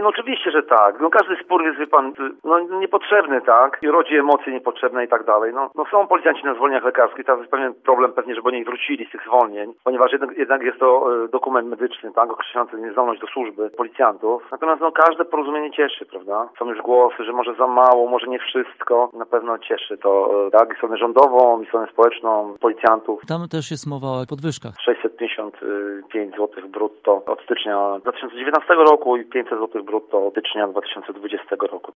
no oczywiście, że tak. No każdy spór jest, wie pan, no niepotrzebny, tak? I rodzi emocje niepotrzebne i tak dalej. No są policjanci na zwolnieniach lekarskich, tam jest pewien problem pewnie, żeby oni wrócili z tych zwolnień, ponieważ jednak jest to dokument medyczny, tak? Określający niezdolność do służby policjantów. Natomiast no każde porozumienie cieszy, prawda? Są już głosy, że może za mało, może nie wszystko. Na pewno cieszy to, tak? I stronę rządową, i stronę społeczną, policjantów. Tam też jest mowa o podwyżkach. 655 zł brutto od stycznia 2019 roku i 500 zł brutto od stycznia 2020 roku.